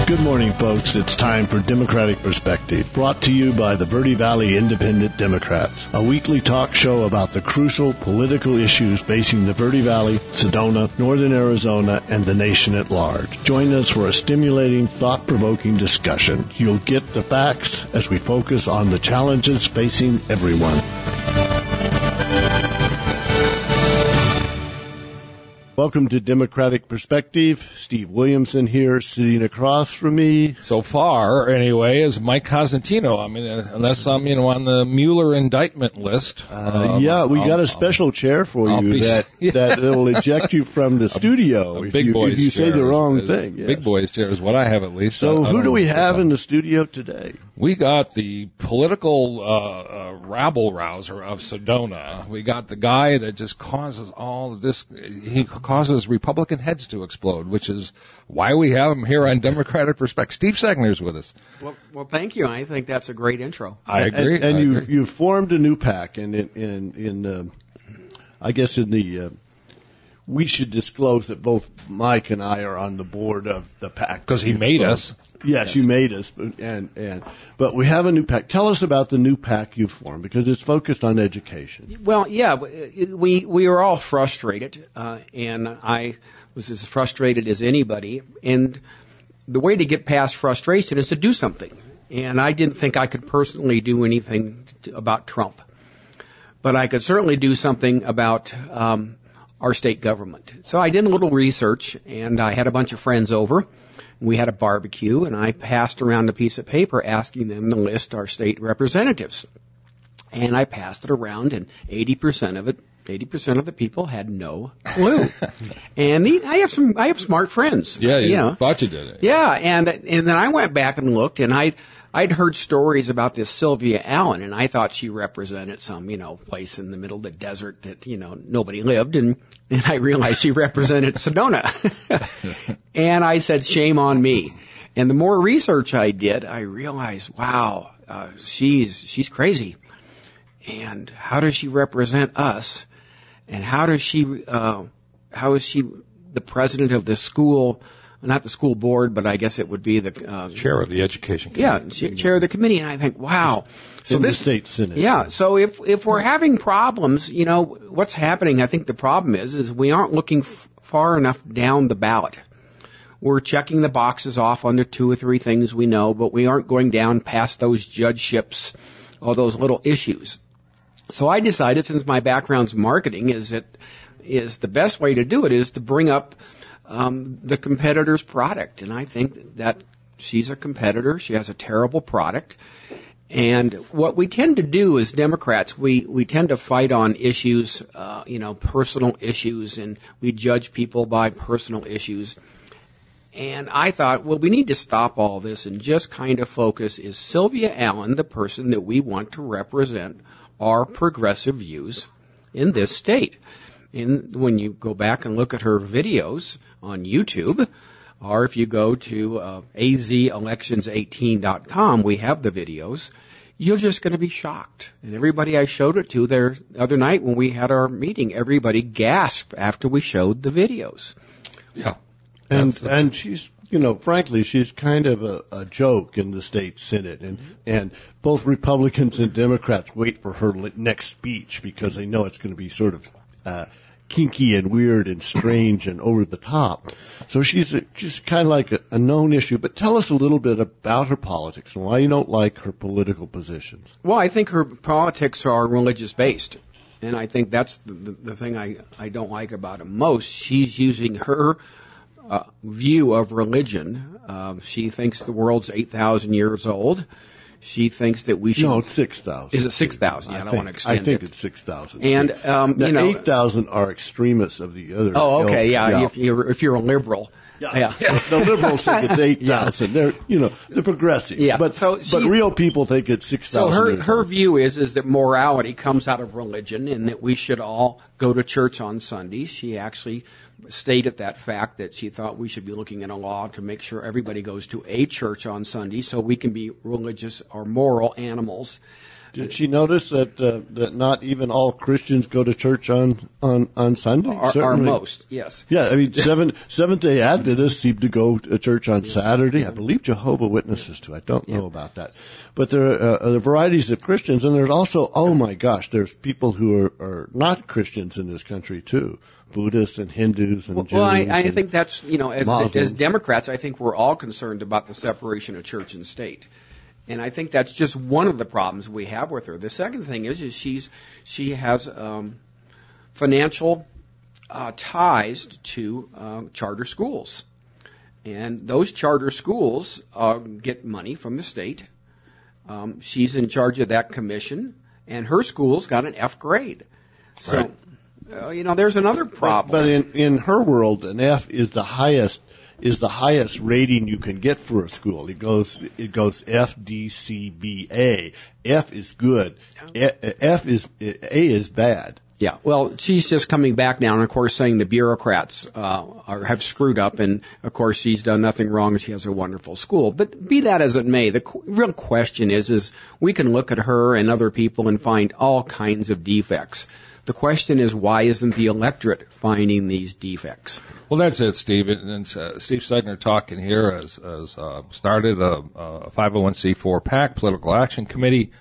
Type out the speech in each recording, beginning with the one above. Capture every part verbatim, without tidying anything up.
Good morning, folks. It's time for Democratic Perspective, brought to you by the Verde Valley Independent Democrats, a weekly talk show about the crucial political issues facing the Verde Valley, Sedona, Northern Arizona, and the nation at large. Join us for a stimulating, thought-provoking discussion. You'll get the facts as we focus on the challenges facing everyone. Welcome to Democratic Perspective. Steve Williamson here, sitting across from me. So far, anyway, is Mike Cosentino. I mean, uh, unless I'm, you know, on the Mueller indictment list. Uh, um, yeah, we I'll, got a special I'll, chair for I'll you be, that yeah. that will eject you from the studio a, a if, big you, boys if you say chair the wrong is, thing. Yes. Big boys chair is what I have at least. So I, I who do we have about. in the studio today? We got the political uh, uh, rabble-rouser of Sedona. We got the guy that just causes all of this. He causes Republican heads to explode, which is why we have him here on Democratic Perspective. Steve Segner's with us. Well, well, thank you. I think that's a great intro. I agree. And, and I you agree. you formed a new PAC, and in in, in uh, I guess in the uh, we should disclose that both Mike and I are on the board of the PAC because he made us. Yes, yes, you made us, but, and and but we have a new PAC. Tell us about the new PAC you formed, because it's focused on education. Well, yeah, we we were all frustrated, uh, and I was as frustrated as anybody. And the way to get past frustration is to do something. And I didn't think I could personally do anything to, about Trump, but I could certainly do something about um, our state government. So I did a little research, and I had a bunch of friends over. We had a barbecue, and I passed around a piece of paper asking them to list our state representatives. And I passed it around, and eighty percent of it, eighty percent of the people had no clue. And the, I have some, I have smart friends. Yeah, you, you know. thought you did it. Yeah, and and then I went back and looked, and I. I'd heard stories about this Sylvia Allen, and I thought she represented some, you know, place in the middle of the desert that, you know, nobody lived, and, and I realized she represented Sedona. And I said, shame on me. And the more research I did, I realized, wow, uh, she's, she's crazy. And how does she represent us? And how does she, uh, how is she the president of the school? Not the school board, but I guess it would be the uh, chair of the education committee. Yeah, chair of the committee. And I think, wow. So in this the state senate. Yeah. So if if we're having problems, you know, what's happening? I think the problem is is we aren't looking f- far enough down the ballot. We're checking the boxes off on the two or three things we know, but we aren't going down past those judgeships or those little issues. So I decided, since my background's marketing, is that is the best way to do it is to bring up Um, the competitor's product. And I think that she's a competitor. She has a terrible product. And what we tend to do as Democrats, we, we tend to fight on issues, uh, you know, personal issues, and we judge people by personal issues. And I thought, well, we need to stop all this and just kind of focus, is Sylvia Allen the person that we want to represent our progressive views in this state? And when you go back and look at her videos on YouTube, or if you go to uh, A Z elections eighteen dot com, we have the videos, you're just going to be shocked. And everybody I showed it to there the other night when we had our meeting, everybody gasped after we showed the videos. Yeah. And that's, that's and she's, you know, frankly, she's kind of a, a joke in the state senate. And, and both Republicans and Democrats wait for her next speech because they know it's going to be sort of uh kinky and weird and strange and over the top. So she's a, just kind of like a, a known issue. But tell us a little bit about her politics and why you don't like her political positions. Well, I think her politics are religious based. And I think that's the, the, the thing I, I don't like about it most. She's using her uh, view of religion. Uh, she thinks the world's eight thousand years old. She thinks that we should. No, it's six thousand. Is it six thousand? Yeah, I, I don't think, want to extend it. I think it. it's six thousand. And um, now, you know, eight thousand are extremists of the other. Oh, okay, ilk. yeah. yeah. If you're if you're a liberal, yeah. yeah. The liberals think it's eight thousand. Yeah. They're you know the progressives. Yeah. But so but real people think it's six thousand. So her her view is is that morality comes out of religion and that we should all go to church on Sundays. She actually stated that fact that she thought we should be looking at a law to make sure everybody goes to a church on Sunday so we can be religious or moral animals. Did she notice that uh, that not even all Christians go to church on on on Sunday? Are, are most, yes. Yeah, I mean, seven, Seventh-day Adventists seem to go to church on Saturday. I believe Jehovah Witnesses too. I don't know Yeah. about that. But there are, uh, there are varieties of Christians, and there's also, oh my gosh, there's people who are, are not Christians in this country too. Buddhists and Hindus and Well, Jews. well I, I and think that's, you know, as, Muslims. as Democrats, I think we're all concerned about the separation of church and state. And I think that's just one of the problems we have with her. The second thing is, is she's she has um, financial uh, ties to uh, charter schools, and those charter schools uh, get money from the state. Um, she's in charge of that commission, and her school's got an F grade. So, Right. uh, you know, there's another problem. But, but in in her world, an F is the highest is the highest rating you can get for a school. It goes it goes F, D, C, B, A. F is good. A, F is A is bad. Yeah, well, she's just coming back now, and of course, saying the bureaucrats uh, are, have screwed up, and of course, she's done nothing wrong, and she has a wonderful school. But be that as it may, the qu- real question is, is we can look at her and other people and find all kinds of defects. The question is, why isn't the electorate finding these defects? Well, that's it, Steve. And uh, Steve Segner talking here has, has uh, started a, a five oh one c four PAC, Political Action Committee,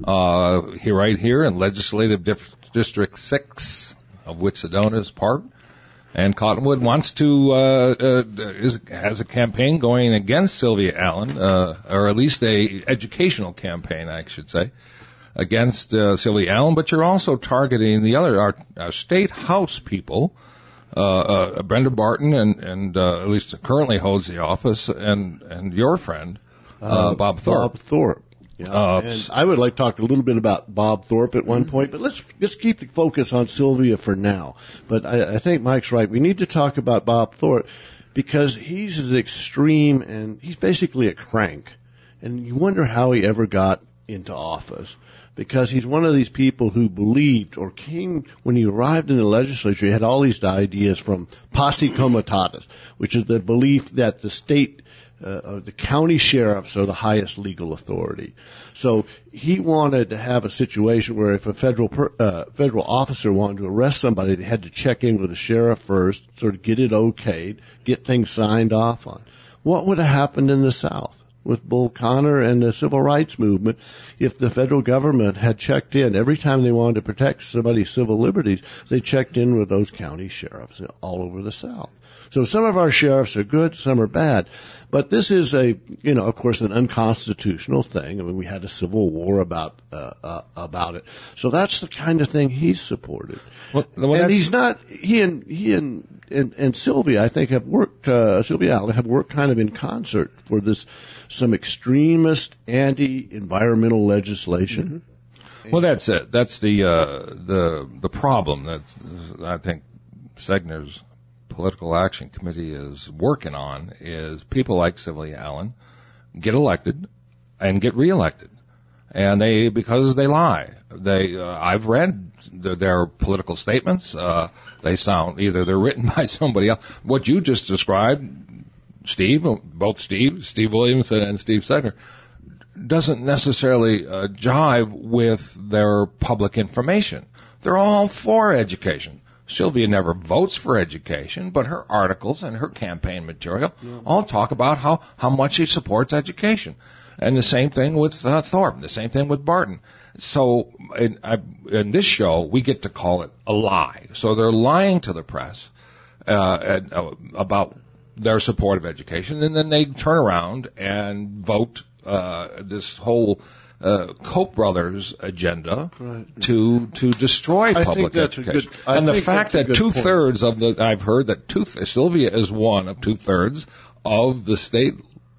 uh, here right here in Legislative Dif- District six, of which Sedona is part. And Cottonwood wants to, uh, uh, is, has a campaign going against Sylvia Allen, uh, or at least a educational campaign, I should say, against uh, Sylvia Allen, but you're also targeting the other, our, our state house people, uh, uh, Brenda Barton, and, and uh, at least currently holds the office, and, and your friend, uh, Bob Thorpe. Bob Thorpe. Yeah. Uh, and I would like to talk a little bit about Bob Thorpe at one point, but let's let's keep the focus on Sylvia for now. But I, I think Mike's right. We need to talk about Bob Thorpe because he's as extreme and he's basically a crank. And you wonder how he ever got into office. Because he's one of these people who believed or came, when he arrived in the legislature, he had all these ideas from posse comitatus, which is the belief that the state, uh, or the county sheriffs are the highest legal authority. So he wanted to have a situation where if a federal per, uh, federal officer wanted to arrest somebody, they had to check in with the sheriff first, sort of get it okayed, get things signed off on. What would have happened in the South with Bull Connor and the civil rights movement if the federal government had checked in every time they wanted to protect somebody's civil liberties? They checked in with those county sheriffs all over the South. So some of our sheriffs are good, some are bad. But this is a, you know, of course, an unconstitutional thing. I mean, we had a civil war about uh, uh, about it. So that's the kind of thing he's supported. Well, well, and that's- he's not. He and he and and, and Sylvia, I think, have worked. Uh, Sylvia Allen have worked kind of in concert for this some extremist anti-environmental legislation. Mm-hmm. Well, that's it. That's the uh, the the problem that I think Segner's Political Action Committee is working on is people like Sylvia Allen get elected and get reelected, and they because they lie. They uh, I've read the, their political statements. Uh, they sound either they're written by somebody else. What you just described, Steve, both Steve, Steve Williamson and Steve Segner, doesn't necessarily uh, jive with their public information. They're all for education. Sylvia never votes for education, but her articles and her campaign material yeah. all talk about how, how much she supports education. And the same thing with uh, Thorpe, the same thing with Barton. So in, I, in this show, we get to call it a lie. So they're lying to the press uh, and, uh, about their support of education, and then they turn around and vote uh, this whole Uh, Koch brothers agenda right. to to destroy I public think that's education, a good, I and the think fact that two thirds of the I've heard that two Sylvia is one of two thirds of the state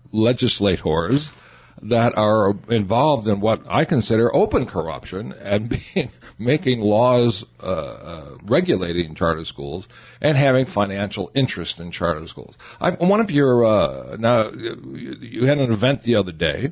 legislators that are involved in what I consider open corruption and being making laws uh, uh, regulating charter schools and having financial interest in charter schools. I, one of your uh, now you, you had an event the other day.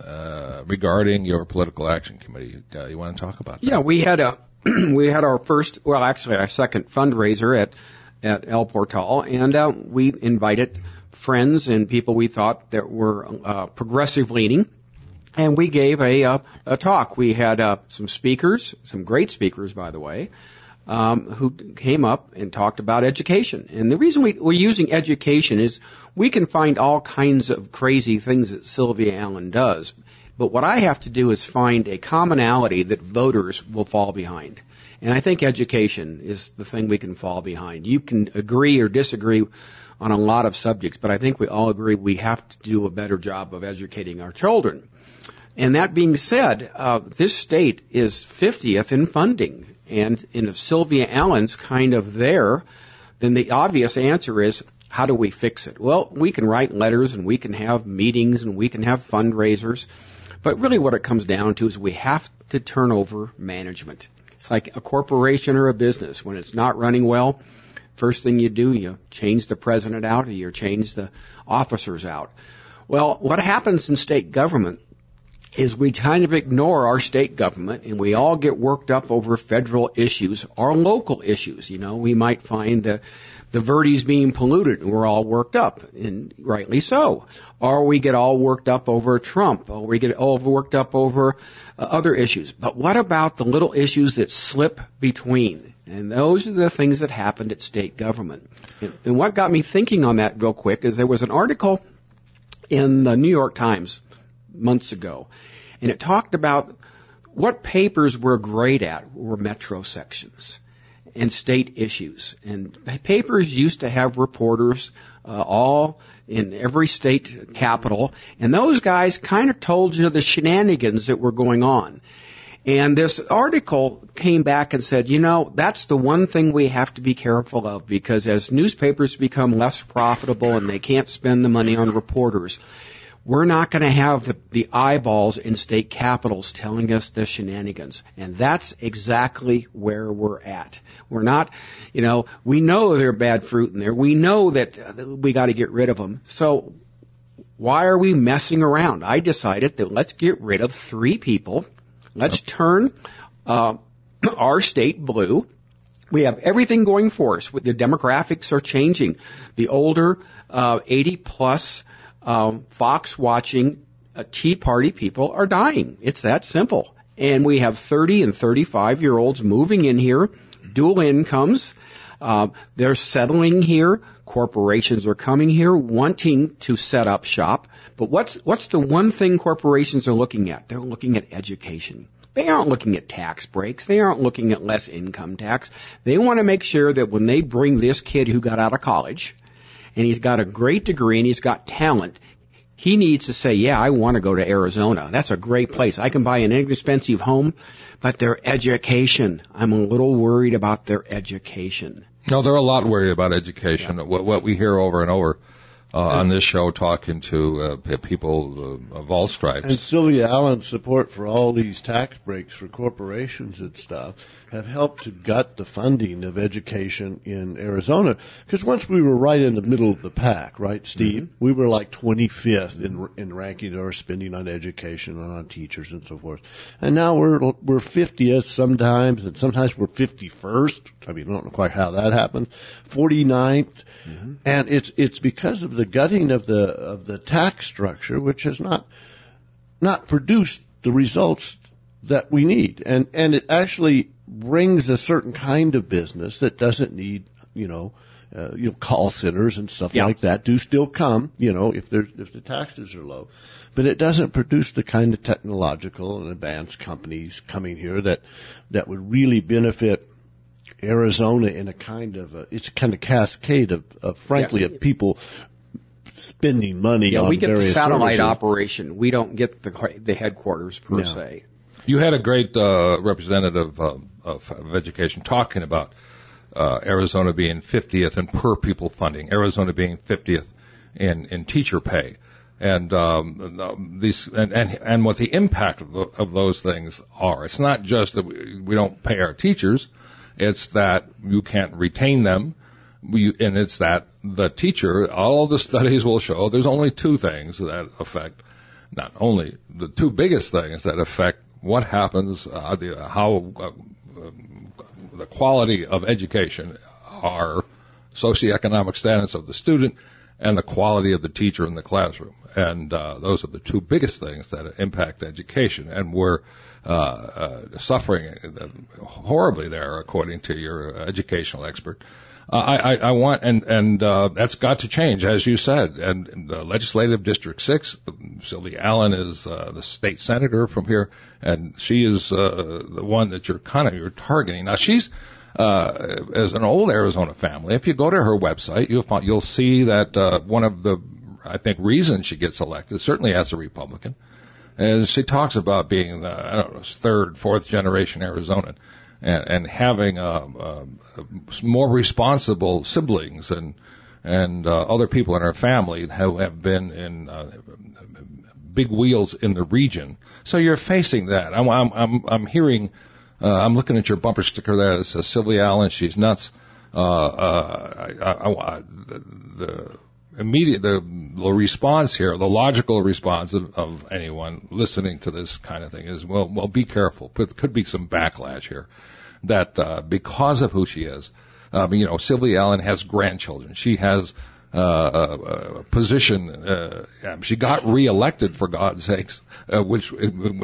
Uh, regarding your political action committee, uh, you want to talk about that? Yeah, we had a we had our first, well, actually our second fundraiser at at El Portal, and uh, we invited friends and people we thought that were uh, progressive leaning, And we gave a, uh, a talk. We had uh, some speakers, some great speakers, by the way, um, who came up and talked about education. And the reason we, we're using education is we can find all kinds of crazy things that Sylvia Allen does. But what I have to do is find a commonality that voters will fall behind. And I think education is the thing we can fall behind. You can agree or disagree on a lot of subjects, but I think we all agree we have to do a better job of educating our children. And that being said, uh, this state is fiftieth in funding. And, and if Sylvia Allen's kind of there, then the obvious answer is, how do we fix it? Well, we can write letters and we can have meetings and we can have fundraisers. But really what it comes down to is we have to turn over management. It's like a corporation or a business. When it's not running well, first thing you do, you change the president out or you change the officers out. Well, what happens in state government is we kind of ignore our state government and we all get worked up over federal issues or local issues. You know, we might find the the Verdes being polluted and we're all worked up, and rightly so. Or we get all worked up over Trump, or we get all worked up over uh, other issues. But what about the little issues that slip between? And those are the things that happened at state government. And, and what got me thinking on that real quick is there was an article in the New York Times months ago, and it talked about what papers we're great at were metro sections and state issues. And papers used to have reporters uh, all in every state capital, and those guys kind of told you the shenanigans that were going on. And this article came back and said, you know, that's the one thing we have to be careful of, because as newspapers become less profitable and they can't spend the money on reporters, we're not going to have the, the eyeballs in state capitals telling us the shenanigans. And that's exactly where we're at. We're not, you know, we know there are bad fruit in there. We know that uh, we got to get rid of them. So why are we messing around? I decided that let's get rid of three people. Let's turn uh, our state blue. We have everything going for us. The demographics are changing. The older uh, eighty plus Um, Fox-watching uh, Tea Party people are dying. It's that simple. And we have thirty and thirty-five-year-olds moving in here, dual incomes. Uh, they're settling here. Corporations are coming here wanting to set up shop. But what's what's the one thing corporations are looking at? They're looking at education. They aren't looking at tax breaks. They aren't looking at less income tax. They want to make sure that when they bring this kid who got out of college, and he's got a great degree and he's got talent, he needs to say, yeah, I want to go to Arizona. That's a great place. I can buy an inexpensive home, but their education, I'm a little worried about their education. No, they're a lot worried about education. Yeah. What, what we hear over and over uh, on this show, talking to uh, people uh, of all stripes. And Sylvia Allen's support for all these tax breaks for corporations and stuff have helped to gut the funding of education in Arizona. Because once we were right in the middle of the pack, right, Steve? Mm-hmm. We were like twenty-fifth in in ranking our spending on education and on teachers and so forth. And now we're we're fiftieth sometimes, and sometimes we're fifty-first. I mean, I don't know quite how that happened. forty-ninth. Mm-hmm. And it's it's because of the gutting of the of the tax structure, which has not not produced the results that we need. And and it actually brings a certain kind of business that doesn't need, you know, uh, you know, call centers and stuff yeah. like that do still come, you know, if there's if the taxes are low. But it doesn't produce the kind of technological and advanced companies coming here that that would really benefit Arizona in a kind of a, it's a kind of cascade of, of frankly, yeah. of people spending money yeah, on we get various the satellite services. Operation. We don't get the the headquarters per yeah. se. You had a great uh, representative uh, of, of education talking about uh, Arizona being fiftieth in per pupil funding, Arizona being fiftieth in, in teacher pay, and um, these and, and and what the impact of, the, of those things are. It's not just that we, we don't pay our teachers. It's that you can't retain them, we, and it's that the teacher, all the studies will show there's only two things that affect, not only the two biggest things that affect what happens, uh, the, how uh, the quality of education, our socioeconomic status of the student, and the quality of the teacher in the classroom. And uh, those are the two biggest things that impact education. And we're uh, uh, suffering horribly there, according to your educational expert. Uh, I, I, I want, and, and uh, that's got to change, as you said. And, and the legislative District six, Sylvia Allen is uh, the state senator from here, and she is uh, the one that you're kind of you're targeting. Now, she's uh, as an old Arizona family. If you go to her website, you'll find, you'll see that uh, one of the, I think, reasons she gets elected, certainly as a Republican, is she talks about being the, I don't know, third, fourth generation Arizonan. And, and having uh, uh, more responsible siblings and and uh, other people in our family who have been in uh, big wheels in the region. So you're facing that. I'm I'm I'm, I'm hearing. Uh, I'm looking at your bumper sticker there. It says Sylvia Allen. She's nuts. Uh, uh, I, I, I, the, the immediate the, the response here, the logical response of, of anyone listening to this kind of thing is, well, well, be careful. There could be some backlash here. That uh, because of who she is, um, you know, Sylvia Allen has grandchildren. She has uh, a, a position. Uh, she got reelected, for God's sakes, uh, which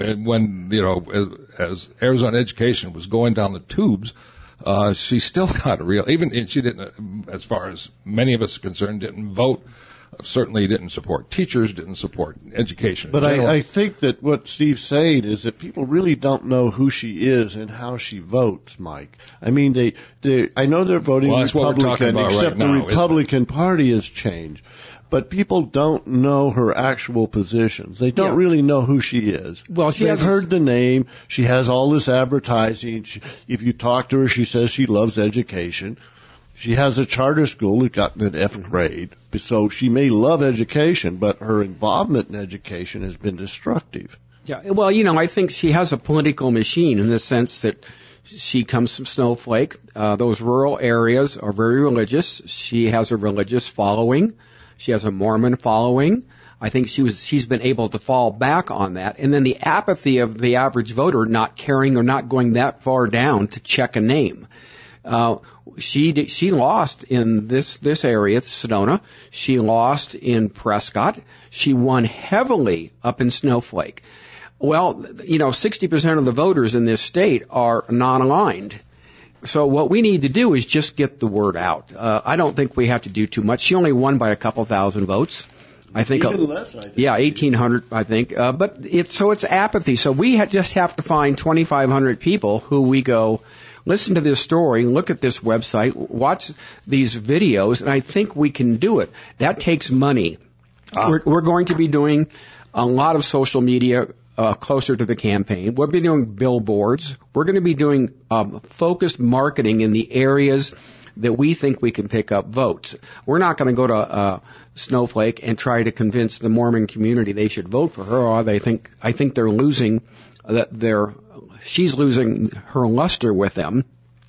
when you know, as, as Arizona education was going down the tubes, uh, she still got real. Even she didn't, as far as many of us are concerned, didn't vote. Certainly didn't support teachers, didn't support education. But I, I think that what Steve's saying is that people really don't know who she is and how she votes, Mike. I mean, they, they I know they're voting well, Republican, except right the now, Republican Party has changed. But people don't know her actual positions. They don't yeah. really know who she is. Well, she They've has heard the name. She has all this advertising. She, if you talk to her, she says she loves education. She has a charter school that got an F grade, so she may love education, but her involvement in education has been destructive. Yeah, well, you know, I think she has a political machine in the sense that she comes from Snowflake. Uh, those rural areas are very religious. She has a religious following. She has a Mormon following. I think she was, she's been able to fall back on that. And then the apathy of the average voter not caring or not going that far down to check a name. Uh, she she lost in this this area, Sedona. She lost in Prescott. She won heavily up in Snowflake. Well, you know, sixty percent of the voters in this state are non-aligned. So what we need to do is just get the word out. Uh, I don't think we have to do too much. She only won by a couple thousand votes. I think. Even less, I think. Yeah, eighteen hundred, I think. Uh, but it's so it's apathy. So we ha- just have to find twenty-five hundred people who we go. Listen to this story, look at this website, watch these videos, and I think we can do it. That takes money. Ah. We're, we're going to be doing a lot of social media uh, closer to the campaign. We'll be doing billboards. We're going to be doing um, focused marketing in the areas that we think we can pick up votes. We're not going to go to uh, Snowflake and try to convince the Mormon community they should vote for her, or they think I think they're losing that they're she's losing her luster with them.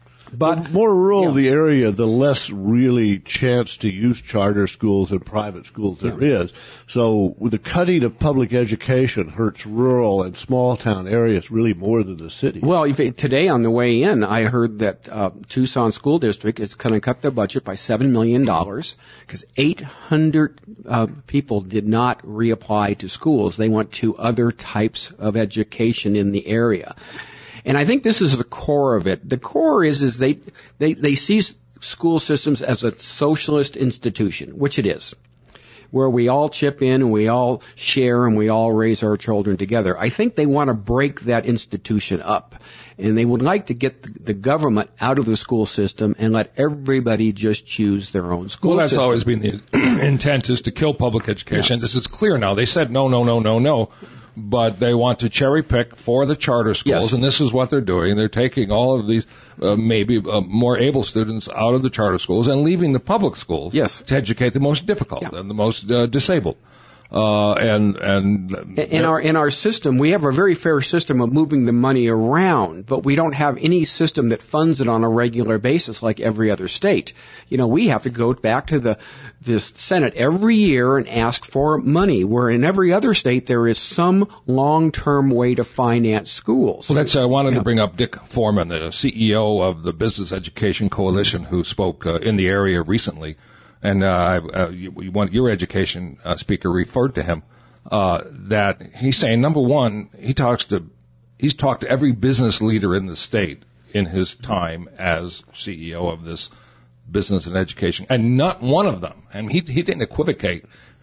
But the more rural yeah. the area, the less really chance to use charter schools and private schools there yeah. is. So with the cutting of public education hurts rural and small town areas really more than the city. Well, if it, today on the way in, I heard that uh, Tucson School District is going to cut their budget by seven million dollars because eight hundred uh, people did not reapply to schools. They went to other types of education in the area. And I think this is the core of it. The core is, is they, they, they see school systems as a socialist institution, which it is, where we all chip in and we all share and we all raise our children together. I think they want to break that institution up. And they would like to get the, the government out of the school system and let everybody just choose their own school system. Well, that's system. always been the intent, is to kill public education. Yeah. This is clear now. They said no, no, no, no, no. But they want to cherry pick for the charter schools, yes. and this is what they're doing. They're taking all of these uh, maybe uh, more able students out of the charter schools and leaving the public schools yes. to educate the most difficult yeah. and the most uh, disabled. Uh, and, and, in our, in our system, we have a very fair system of moving the money around, but we don't have any system that funds it on a regular basis like every other state. You know, we have to go back to the, the Senate every year and ask for money, where in every other state there is some long-term way to finance schools. Well, that's, I wanted yeah. to bring up Dick Foreman, the C E O of the Business Education Coalition, who spoke uh, in the area recently. and uh, uh, you, you want your education uh, speaker referred to him, uh, that he's saying, number one, he talks to, he's talked to every business leader in the state in his time as C E O of this business and education, and not one of them, and he he didn't equivocate,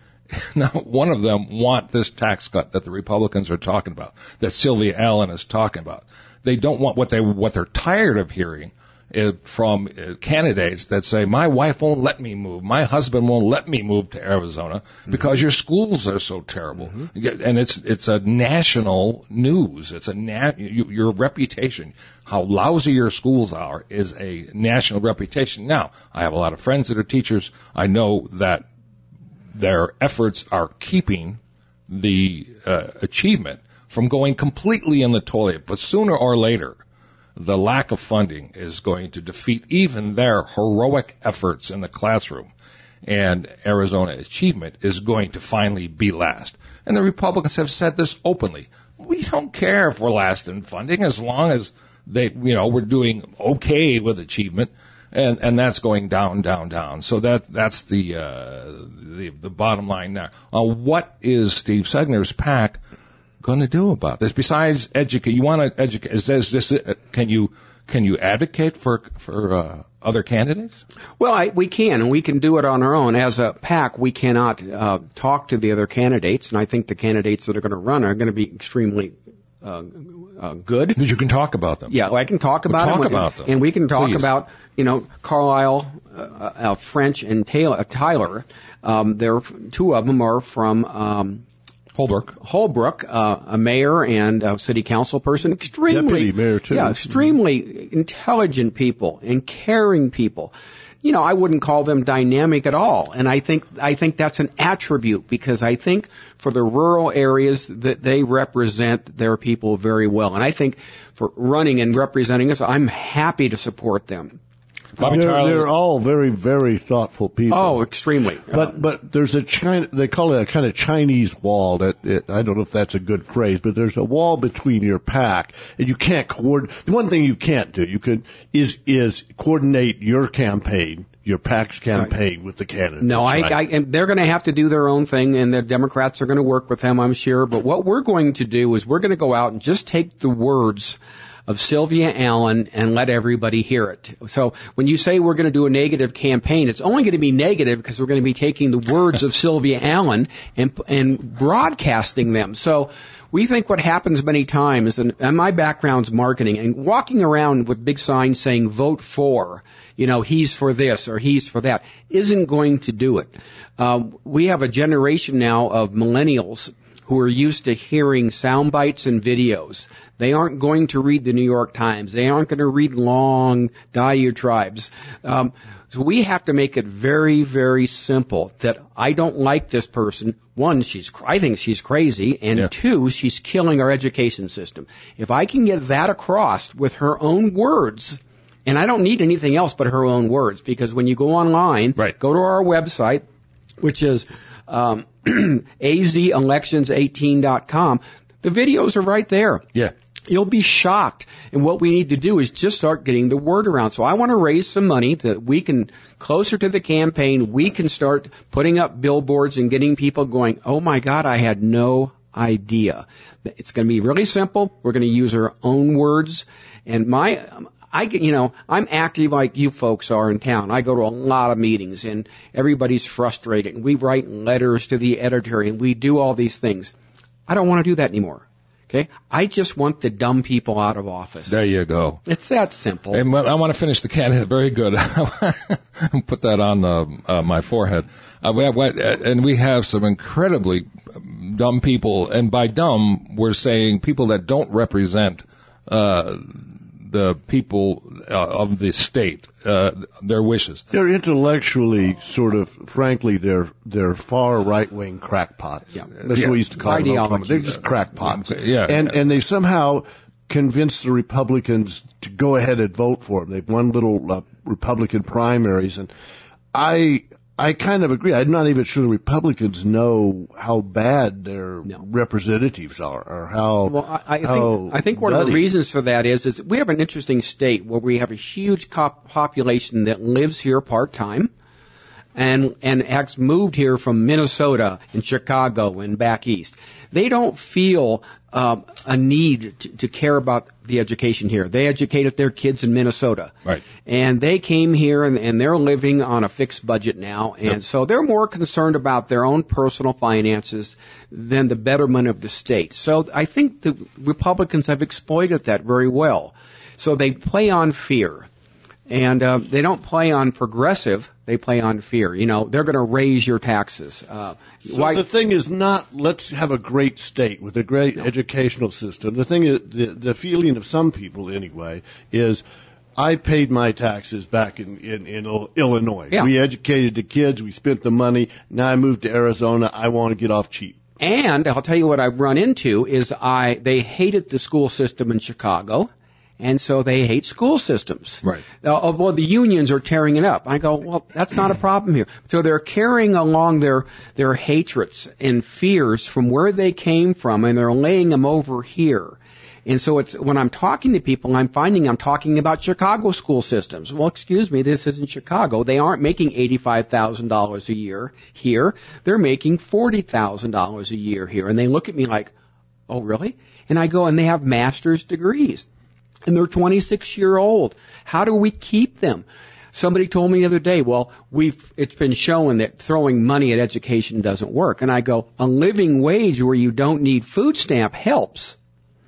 not one of them want this tax cut that the Republicans are talking about, that Sylvia Allen is talking about. They don't want what they what they're tired of hearing uh, from uh, candidates that say, my wife won't let me move, my husband won't let me move to Arizona because mm-hmm. your schools are so terrible. Mm-hmm. And it's it's a national news. It's a na- you, your reputation, how lousy your schools are, is a national reputation. Now, I have a lot of friends that are teachers. I know that their efforts are keeping the uh, achievement from going completely in the toilet. But sooner or later, the lack of funding is going to defeat even their heroic efforts in the classroom. And Arizona achievement is going to finally be last. And the Republicans have said this openly. We don't care if we're last in funding as long as they, you know, we're doing okay with achievement. And, and that's going down, down, down. So that, that's the, uh, the, the bottom line there. Uh, what is Steve Segner's PAC going to do about this? Besides educate, you want to educate, is this, this, uh, can you, can you advocate for, for, uh, other candidates? Well, I, we can, and we can do it on our own. As a PAC, we cannot, uh, talk to the other candidates, and I think the candidates that are going to run are going to be extremely, uh, uh, good. But you can talk about them. Yeah, well, I can talk about talk them. about them. And we can talk Please. about, you know, Carlisle, uh, uh, French, and Taylor, uh, Tyler. Um, they're, two of them are from, um, Holbrook. Holbrook, uh, a mayor and a city council person, extremely, Deputy mayor too. Yeah, extremely mm-hmm. intelligent people and caring people. You know, I wouldn't call them dynamic at all. And I think, I think that's an attribute, because I think for the rural areas that they represent their people very well. And I think for running and representing us, I'm happy to support them. They're, they're all very, very thoughtful people. Oh, extremely. But but there's a China, they call it a kind of Chinese wall. That it, I don't know if that's a good phrase, but there's a wall between your PAC, and you can't coordinate. The one thing you can't do, you can is is coordinate your campaign, your PAC's campaign, with the candidates. No, I, right? I and they're going to have to do their own thing, and the Democrats are going to work with them, I'm sure. But what we're going to do is we're going to go out and just take the words of Sylvia Allen and let everybody hear it. So when you say we're going to do a negative campaign, it's only going to be negative because we're going to be taking the words of Sylvia Allen and and broadcasting them. So we think what happens many times, and, and my background's marketing, and walking around with big signs saying vote for, you know, he's for this or he's for that, isn't going to do it. Um, we have a generation now of millennials who are used to hearing sound bites and videos. They aren't going to read the New York Times. They aren't going to read long diatribes. Um, so we have to make it very, very simple that I don't like this person. One, she's, I think she's crazy. And yeah. two, she's killing our education system. If I can get that across with her own words, and I don't need anything else but her own words, because when you go online, right. go to our website, which is, um, A Z elections eighteen dot com. The videos are right there. Yeah. You'll be shocked. And what we need to do is just start getting the word around. So I want to raise some money that we can, closer to the campaign, we can start putting up billboards and getting people going, oh my God, I had no idea. It's going to be really simple. We're going to use our own words. And my, I get, you know, I'm active like you folks are in town. I go to a lot of meetings, and everybody's frustrated. And we write letters to the editor, and we do all these things. I don't want to do that anymore. Okay? I just want the dumb people out of office. There you go. It's that simple. And I want to finish the candidate. Very good. Put that on the, uh, my forehead. Uh, we have, and we have some incredibly dumb people. And by dumb, we're saying people that don't represent uh the people uh, of the state, uh, their wishes. They're intellectually sort of, frankly, they're they're far right-wing crackpots. Yeah. That's yeah. what we used to call them. They're just crackpots. Yeah. And and they somehow convinced the Republicans to go ahead and vote for them. They've won little uh, Republican primaries, and I I kind of agree. I'm not even sure the Republicans know how bad their no. representatives are, or how. Well, I, I how think I think one nutty. of the reasons for that is is we have an interesting state where we have a huge cop population that lives here part time. and and has moved here from Minnesota and Chicago and back east, they don't feel uh, a need to, to care about the education here. They educated their kids in Minnesota. Right. And they came here, and, and they're living on a fixed budget now, and yep. so they're more concerned about their own personal finances than the betterment of the state. So I think the Republicans have exploited that very well. So they play on fear. And uh, they don't play on progressive, they play on fear. You know, they're going to raise your taxes. Uh, so why, the thing is not, let's have a great state with a great no. educational system. The thing is, the, the feeling of some people anyway, is I paid my taxes back in, in, in Illinois. Yeah. We educated the kids, we spent the money, now I moved to Arizona, I want to get off cheap. And I'll tell you what I've run into is I they hated the school system in Chicago. And so they hate school systems. Right. Uh, well, the unions are tearing it up. I go, well, that's not a problem here. So they're carrying along their their hatreds and fears from where they came from, and they're laying them over here. And so it's when I'm talking to people, I'm finding I'm talking about Chicago school systems. Well, excuse me, this isn't Chicago. They aren't making eighty-five thousand dollars a year here. They're making forty thousand dollars a year here. And they look at me like, oh, really? And I go, and they have master's degrees. And they're twenty-six year old. How do we keep them? Somebody told me the other day, well, we've, it's been shown that throwing money at education doesn't work. And I go, a living wage where you don't need food stamp helps.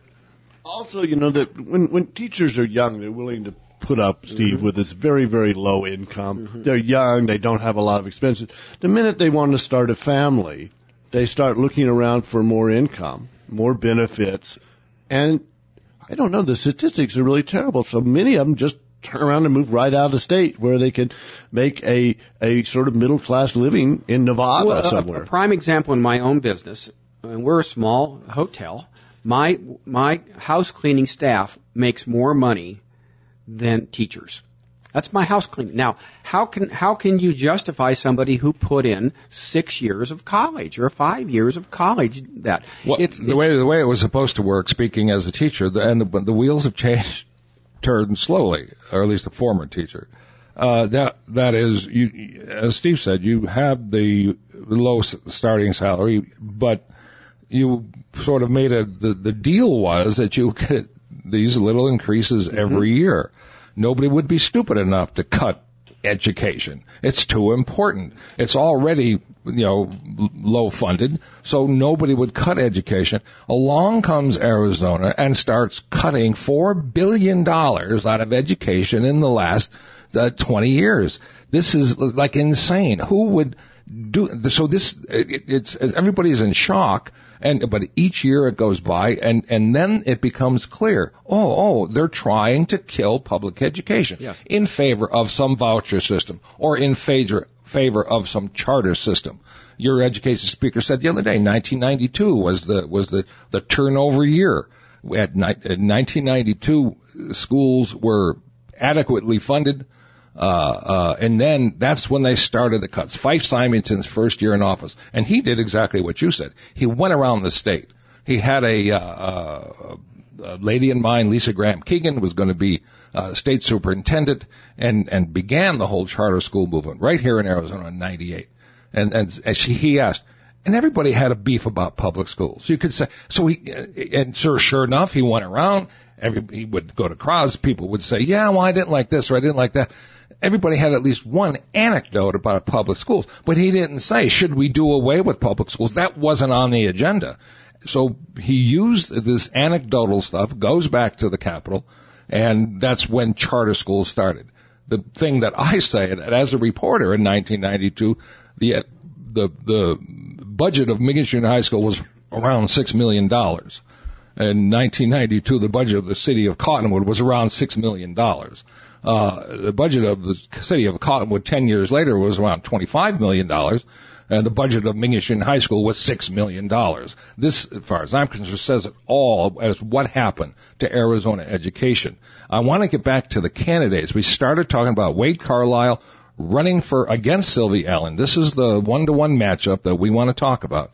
Also, you know, that when, when teachers are young, they're willing to put up, Steve, mm-hmm. with this very, very low income. Mm-hmm. They're young, they don't have a lot of expenses. The minute they want to start a family, they start looking around for more income, more benefits, and I don't know, the statistics are really terrible. So many of them just turn around and move right out of state where they can make a, a sort of middle-class living in Nevada well, somewhere. A, a prime example in my own business, and we're a small hotel, my my house cleaning staff makes more money than teachers. That's my house cleaning. Now, how can how can you justify somebody who put in six years of college or five years of college? That well, it's, the it's, way the way it was supposed to work. Speaking as a teacher, the, and the, the wheels have changed, turned slowly, or at least the former teacher. Uh, that that is, you, as Steve said, you have the low starting salary, but you sort of made a the, the deal was that you get these little increases every mm-hmm. year. Nobody would be stupid enough to cut education. It's too important. It's already, you know, low funded, so nobody would cut education. Along comes Arizona and starts cutting four billion dollars out of education in the last uh, twenty years. This is like insane. Who would do so? This it, it's everybody's in shock. And, but each year it goes by and, and then it becomes clear, oh, oh, they're trying to kill public education yes. in favor of some voucher system or in favor, favor of some charter system. Your education speaker said the other day, nineteen ninety-two was the, was the, the turnover year. At nineteen ninety-two, schools were adequately funded. Uh, uh, and then that's when they started the cuts. Fife Symington's first year in office. And he did exactly what you said. He went around the state. He had a, uh, uh, a lady in mind, Lisa Graham Keegan, was going to be, uh, state superintendent and, and began the whole charter school movement right here in Arizona in ninety-eight. And, and, and she, he asked, and everybody had a beef about public schools. You could say, so he, and sure, sure enough, he went around. Every, he would go to crowds. People would say, yeah, well, I didn't like this or I didn't like that. Everybody had at least one anecdote about public schools, but he didn't say, should we do away with public schools? That wasn't on the agenda. So he used this anecdotal stuff, goes back to the Capitol, and that's when charter schools started. The thing that I say, that as a reporter in nineteen ninety-two, the the the budget of Michigan Junior High School was around six million dollars. In nineteen ninety-two, the budget of the city of Cottonwood was around six million dollars. Uh, the budget of the city of Cottonwood ten years later was around twenty-five million dollars, and the budget of Michigan High School was six million dollars. This, as far as I'm concerned, says it all as what happened to Arizona education. I want to get back to the candidates. We started talking about Wade Carlisle running for against Sylvia Allen. This is the one-to-one matchup that we want to talk about.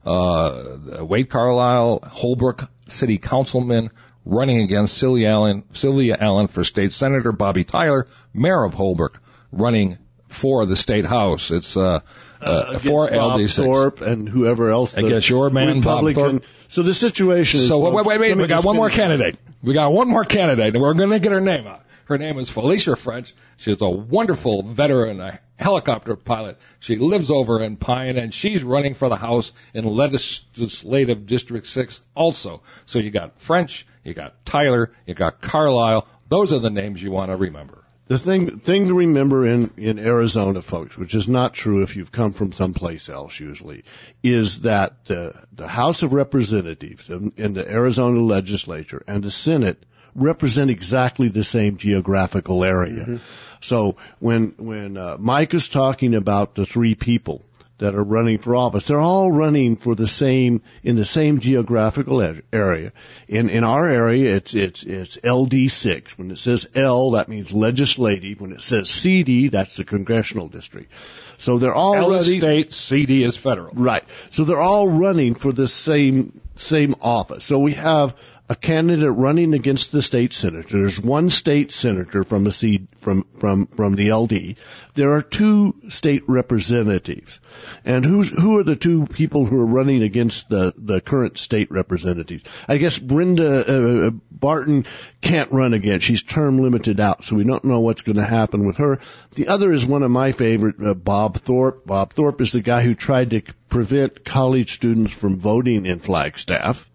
Uh, Wade Carlisle, Holbrook City Councilman, running against Sylvia Allen, Sylvia Allen for state senator, Bobby Tyler, mayor of Holbrook, running for the state house. It's uh, uh, uh for L D six. Bob Thorpe and whoever else. Against your man, Bob Thorpe. So the situation is... So wait, wait, wait. We got one more finish. candidate. We got one more candidate, and we're going to get her name out. Her name is Felicia French. She's a wonderful veteran, a helicopter pilot. She lives over in Pine, and she's running for the House in Legislative District six also. So you got French, you got Tyler, you got Carlisle. Those are the names you want to remember. The thing thing to remember in, in Arizona, folks, which is not true if you've come from someplace else usually, is that the, the House of Representatives in, in the Arizona legislature and the Senate represent exactly the same geographical area. Mm-hmm. So when when uh, Mike is talking about the three people that are running for office, they're all running for the same in the same geographical area. In in our area, it's it's it's L D six. When it says L, that means legislative. When it says C D, that's the congressional district. So they're all L is running, state, C D is federal. Right. So they're all running for the same same office. So we have a candidate running against the state senator. There's one state senator from a C, from from from the L D. There are two state representatives, and who's who are the two people who are running against the the current state representatives? I guess Brenda uh, Barton can't run again. She's term limited out, so we don't know what's going to happen with her. The other is one of my favorite, uh, Bob Thorpe. Bob Thorpe is the guy who tried to prevent college students from voting in Flagstaff.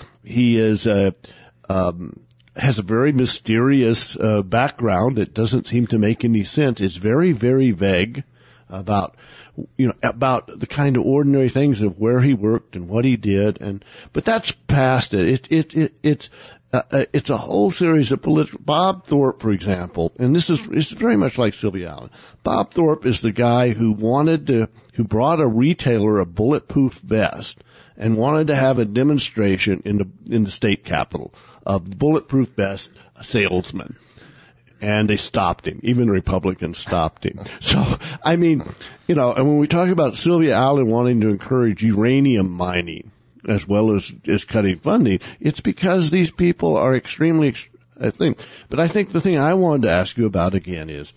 He is uh, um, has a very mysterious uh, background that doesn't seem to make any sense. It's very, very vague about you know about the kind of ordinary things of where he worked and what he did, and but that's past it. It it it it's uh, it's a whole series of political. Bob Thorpe, for example, and this is this is very much like Sylvia Allen. Bob Thorpe is the guy who wanted to who brought a retailer a bulletproof vest and wanted to have a demonstration in the in the state capitol of bulletproof vest salesmen. And they stopped him. Even the Republicans stopped him. So, I mean, you know, and when we talk about Sylvia Allen wanting to encourage uranium mining as well as, as cutting funding, it's because these people are extremely, I think. But I think the thing I wanted to ask you about again is,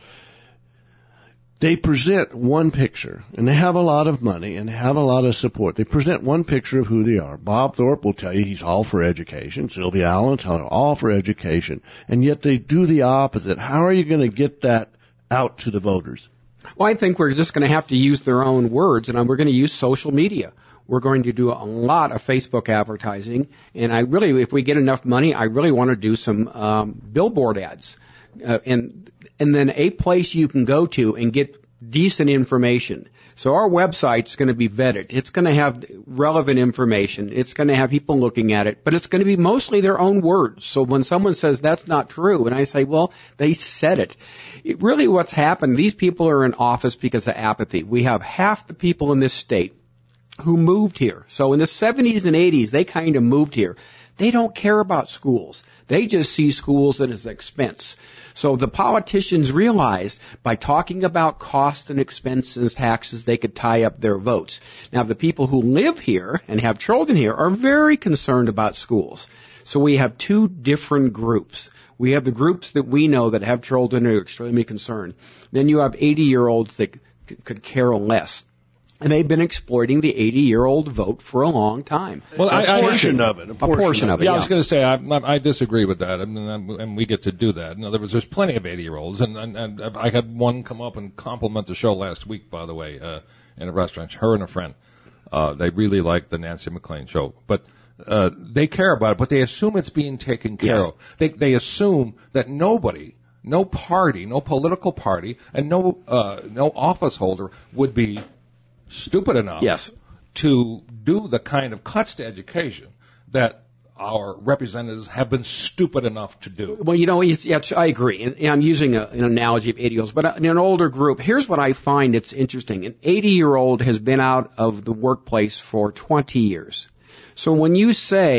they present one picture, and they have a lot of money and have a lot of support. They present one picture of who they are. Bob Thorpe will tell you he's all for education. Sylvia Allen tells you all for education. And yet they do the opposite. How are you going to get that out to the voters? Well, I think we're just going to have to use their own words, and we're going to use social media. We're going to do a lot of Facebook advertising, and I really, if we get enough money, I really want to do some um, billboard ads. Uh, and and then a place you can go to and get decent information. So our website's going to be vetted. It's going to have relevant information. It's going to have people looking at it, but it's going to be mostly their own words. So when someone says that's not true, and I say, well, they said it. It really what's happened, these people are in office because of apathy. We have half the people in this state who moved here. So in the seventies and eighties, they kind of moved here. They don't care about schools. They just see schools as an expense. So the politicians realized by talking about cost and expenses, taxes, they could tie up their votes. Now, the people who live here and have children here are very concerned about schools. So we have two different groups. We have the groups that we know that have children who are extremely concerned. Then you have eighty-year-olds that c- could care less. And they've been exploiting the eighty-year-old vote for a long time. Well, I, a I, portion of it. A portion, a portion of it. Yeah, yeah. I was going to say I, I disagree with that, and, and we get to do that. In other words, there's plenty of eighty-year-olds, and, and, and I had one come up and compliment the show last week, by the way, uh, in a restaurant. Her and a friend, uh, they really like the Nancy McLean show, but uh, they care about it, but they assume it's being taken care yes. of. They they assume that nobody, no party, no political party, and no uh, no office holder would be stupid enough yes. to do the kind of cuts to education that our representatives have been stupid enough to do. Well, you know, it's, it's, I agree. And, and I'm using a, an analogy of eighty-year-olds, but in an older group, here's what I find it's interesting. An eighty-year-old has been out of the workplace for twenty years. So when you say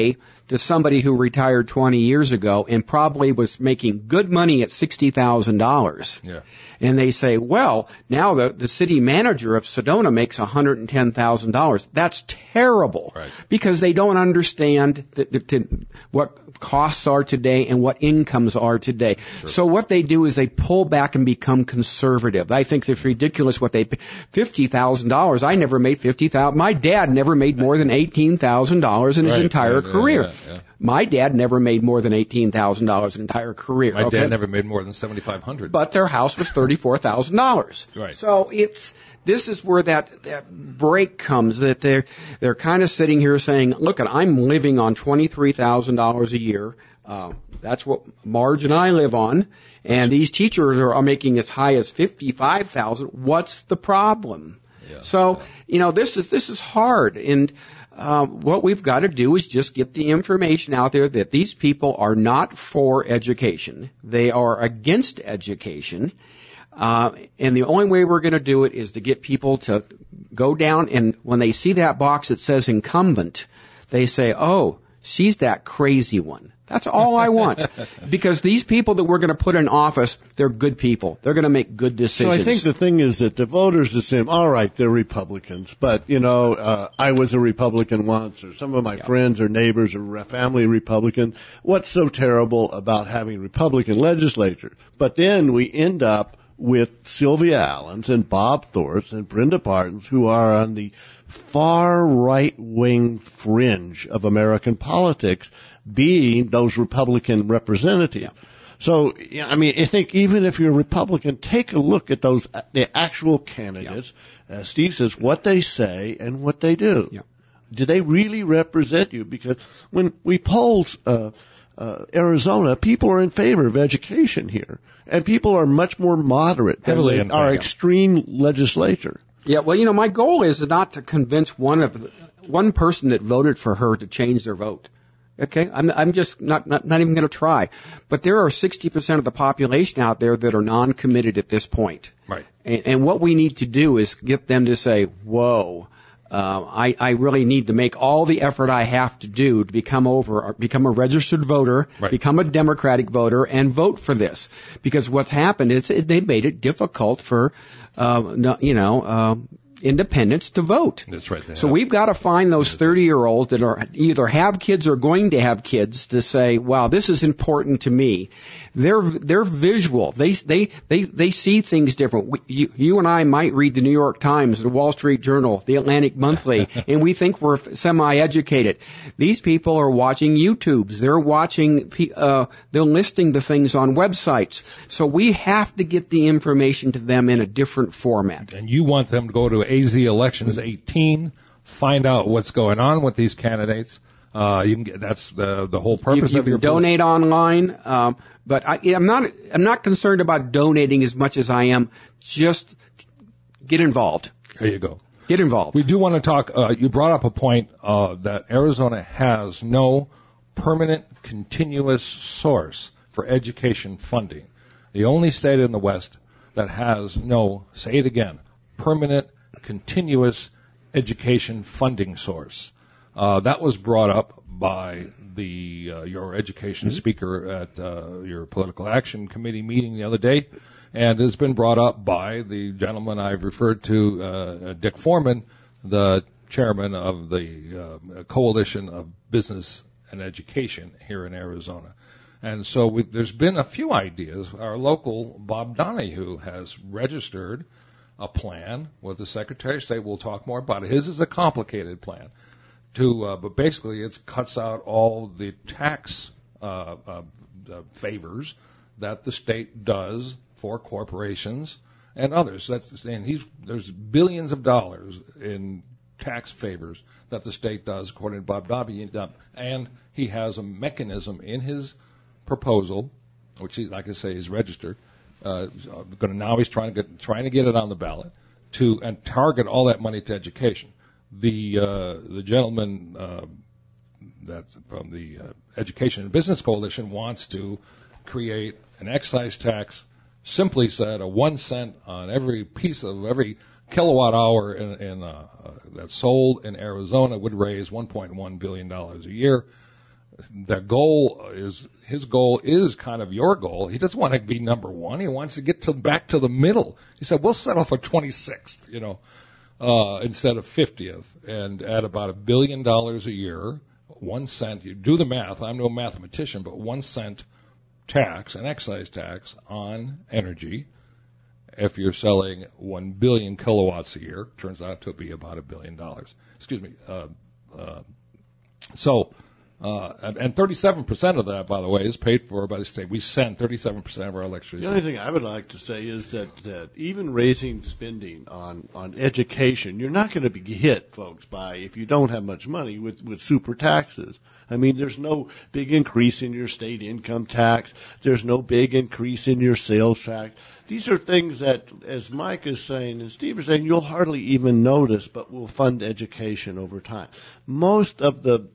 to somebody who retired twenty years ago and probably was making good money at sixty thousand dollars. Yeah. And they say, well, now the, the city manager of Sedona makes one hundred ten thousand dollars. That's terrible. Right. Because they don't understand the, the, the, what costs are today and what incomes are today. Sure. So what they do is they pull back and become conservative. I think it's ridiculous what they pay. fifty thousand dollars. I never made fifty thousand dollars. My dad never made more than eighteen thousand dollars in his right. entire yeah, career. Yeah, yeah. My dad never made more than eighteen thousand dollars in his entire career. My okay? dad never made more than seventy-five hundred dollars. But their house was thirty-four thousand dollars. Right. So it's, this is where that, that break comes, that they're, they're kind of sitting here saying, look, I'm living on twenty-three thousand dollars a year. Uh, that's what Marge and I live on. And these teachers are, are making as high as fifty-five thousand dollars. What's the problem? Yeah. So, you know, this is, this is hard. And, Uh, what we've got to do is just get the information out there that these people are not for education. They are against education. Uh, and the only way we're going to do it is to get people to go down and when they see that box that says incumbent, they say, oh, she's that crazy one. That's all I want. Because these people that we're going to put in office, they're good people. They're going to make good decisions. So I think the thing is that the voters assume, all right, they're Republicans, but, you know, uh, I was a Republican once, or some of my yeah. friends or neighbors or family Republican. What's so terrible about having Republican legislature? But then we end up with Sylvia Allens and Bob Thorpe and Brenda Bartons, who are on the far right-wing fringe of American politics, being those Republican representatives. Yeah. So, yeah, I mean, I think even if you're a Republican, take a look at those, the actual candidates. Yeah. As Steve says, what they say and what they do. Yeah. Do they really represent you? Because when we poll uh, uh, Arizona, people are in favor of education here. And people are much more moderate than Heavily in our favor. extreme legislature. Yeah, well, you know, my goal is not to convince one of the, one person that voted for her to change their vote. Okay, I'm, I'm just not, not, not even going to try. But there are sixty percent of the population out there that are non-committed at this point. Right. And, and what we need to do is get them to say, whoa, uh, I, I really need to make all the effort I have to do to become over, or become a registered voter, right. become a Democratic voter, and vote for this. Because what's happened is they made it difficult for, uh, no, you know, uh, independents to vote. That's right. So we've got to find those thirty-year-olds that are either have kids or going to have kids to say, wow, this is important to me. They're, they're visual. They, they, they, they see things different. We, you, you and I might read the New York Times, the Wall Street Journal, the Atlantic Monthly, and we think we're semi-educated. These people are watching YouTubes. They're watching, uh, they're listening to things on websites. So we have to get the information to them in a different format. And you want them to go to A Z Elections eighteen, find out what's going on with these candidates. Uh, you can get, that's the the whole purpose you, you of your can donate online, um, but I, I'm not I'm not concerned about donating as much as I am just get involved. There you go. Get involved. We do want to talk. Uh, you brought up a point uh, that Arizona has no permanent, continuous source for education funding. The only state in the West that has no, say it again, permanent, continuous education funding source. Uh, that was brought up by the uh, your education mm-hmm. speaker at uh, your political action committee meeting the other day, and has been brought up by the gentleman I've referred to, uh, Dick Foreman, the chairman of the uh, Coalition of Business and Education here in Arizona. And so we, there's been a few ideas. Our local Bob Donahue has registered a plan with the Secretary of State. We'll talk more about it. His is a complicated plan. To, uh, but basically, it cuts out all the tax uh, uh, uh, favors that the state does for corporations and others. That's and he's there's billions of dollars in tax favors that the state does, according to Bob Dobby, and he has a mechanism in his proposal, which he, like I say, is registered. Uh, going to now he's trying to get trying to get it on the ballot to and target all that money to education. The uh, the gentleman uh, that's from the uh, Education and Business Coalition wants to create an excise tax, simply said a one cent on every piece of every kilowatt hour in, in uh, uh, that's sold in Arizona would raise one point one billion dollars a year. their goal is, his goal is kind of your goal. He doesn't want to be number one. He wants to get to back to the middle. He said, we'll settle for twenty-sixth, you know, uh, instead of fiftieth, and at about a billion dollars a year, one cent, you do the math, I'm no mathematician, but one cent tax, an excise tax on energy, if you're selling one billion kilowatts a year, turns out to be about a billion dollars. Excuse me. Uh, uh, so, uh, and, and thirty-seven percent of that, by the way, is paid for by the state. We send thirty-seven percent of our electricity. The only thing I would like to say is that, that even raising spending on, on education, you're not going to be hit, folks, by, if you don't have much money, with, with super taxes. I mean, there's no big increase in your state income tax. There's no big increase in your sales tax. These are things that, as Mike is saying and Steve is saying, you'll hardly even notice, but will fund education over time. Most of the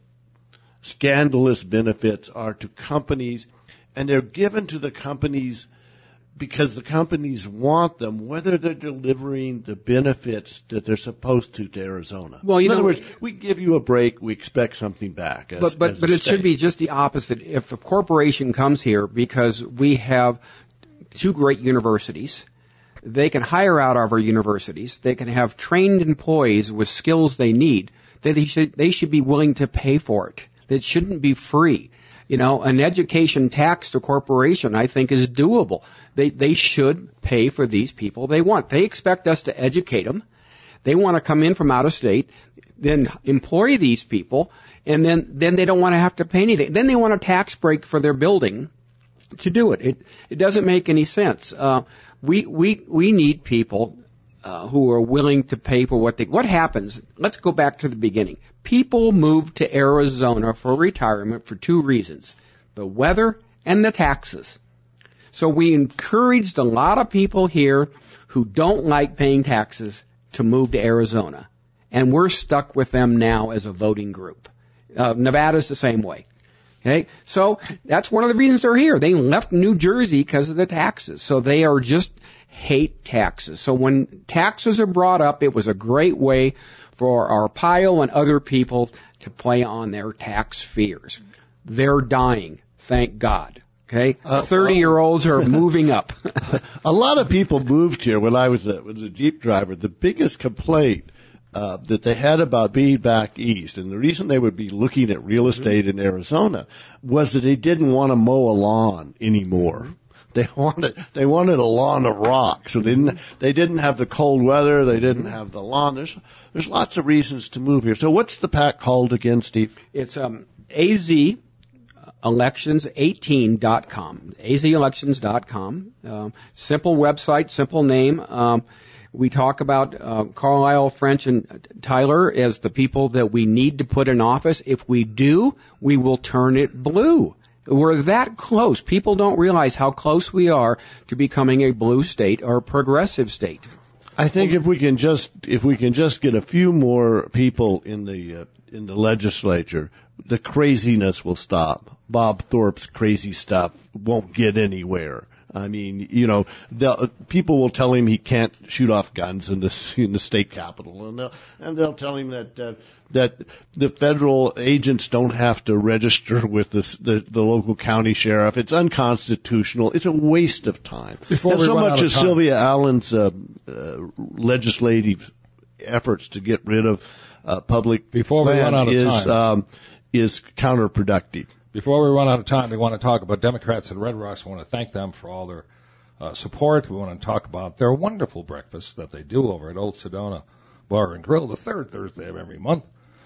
scandalous benefits are to companies, and they're given to the companies because the companies want them, whether they're delivering the benefits that they're supposed to to Arizona. Well, you In know, other words, we give you a break, we expect something back. As, but but, as a but it state. should be just the opposite. If a corporation comes here because we have two great universities, they can hire out of our universities, they can have trained employees with skills they need, that they should, they should be willing to pay for it. It shouldn't be free. You know, an education tax to corporation, I think, is doable. They they should pay for these people they want. They expect us to educate them. They want to come in from out of state, then employ these people, and then, then they don't want to have to pay anything. Then they want a tax break for their building to do it. It it doesn't make any sense. Uh, we we we need people uh, who are willing to pay for what they. What happens? Let's go back to the beginning. People move to Arizona for retirement for two reasons: the weather and the taxes. So we encouraged a lot of people here who don't like paying taxes to move to Arizona, and we're stuck with them now as a voting group. Uh, Nevada's the same way. Okay, so that's one of the reasons they're here. They left New Jersey because of the taxes. So they are just hate taxes. So when taxes are brought up, it was a great way for Arpaio and other people to play on their tax fears. They're dying, thank God. Okay, uh, thirty-year-olds are moving up. A lot of people moved here when I was a, was a Jeep driver. The biggest complaint Uh, that they had about being back east, and the reason they would be looking at real estate in Arizona was that they didn't want to mow a lawn anymore. They wanted they wanted a lawn of rock, so they didn't they didn't have the cold weather, they didn't have the lawn. There's there's lots of reasons to move here. So what's the pack called again, Steve? It's um A Z elections eighteen dot com. A Z elections dot com. Um, simple website, simple name. Um, We talk about uh, Carlisle, French, and Tyler as the people that we need to put in office. If we do, we will turn it blue. We're that close. People don't realize how close we are to becoming a blue state or a progressive state. I think if we can just if we can just get a few more people in the uh, in the legislature, the craziness will stop. Bob Thorpe's crazy stuff won't get anywhere. I mean, you know, people will tell him he can't shoot off guns in the in the state capitol, and they'll and they'll tell him that uh, that the federal agents don't have to register with this, the the local county sheriff. It's unconstitutional. It's a waste of time. Before and we so run much out of as time. Sylvia Allen's uh, uh, legislative efforts to get rid of uh, public Before we land run out of is time. um, is counterproductive. Before we run out of time, we want to talk about Democrats at Red Rocks. We want to thank them for all their uh, support. We want to talk about their wonderful breakfast that they do over at Old Sedona Bar and Grill, the third Thursday of every month.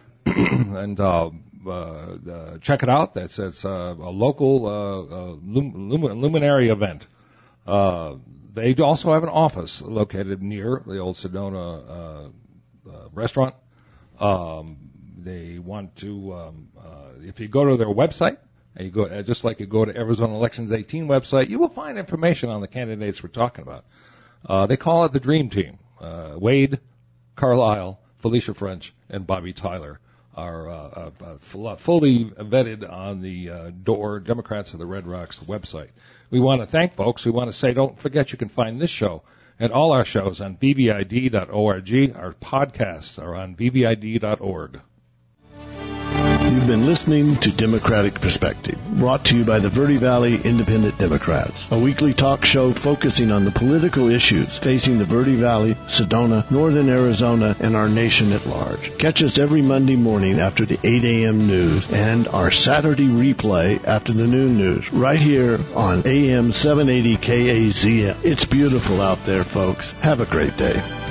and uh, uh, uh, check it out. That's it's uh, a local uh, uh, lum- lum- luminary event. Uh, they also have an office located near the Old Sedona uh, uh, restaurant. Um, They want to, um, uh, if you go to their website, and you go uh, just like you go to Arizona Elections eighteen website, you will find information on the candidates we're talking about. Uh, they call it the Dream Team. Uh, Wade, Carlisle, Felicia French, and Bobby Tyler are uh, uh, fully vetted on the uh, door Democrats of the Red Rocks website. We want to thank folks. We want to say, don't forget you can find this show and all our shows on b b i d dot org. Our podcasts are on b b i d dot org. You've You've been listening to Democratic Perspective, brought to you by the Verde Valley Independent Democrats, a weekly talk show focusing on the political issues facing the Verde Valley, Sedona, Northern Arizona, and our nation at large. Catch us every Monday morning after the eight a.m. news and our Saturday replay after the noon news, right here on A M seven eighty K A Z M. It's beautiful out there, folks. Have a great day.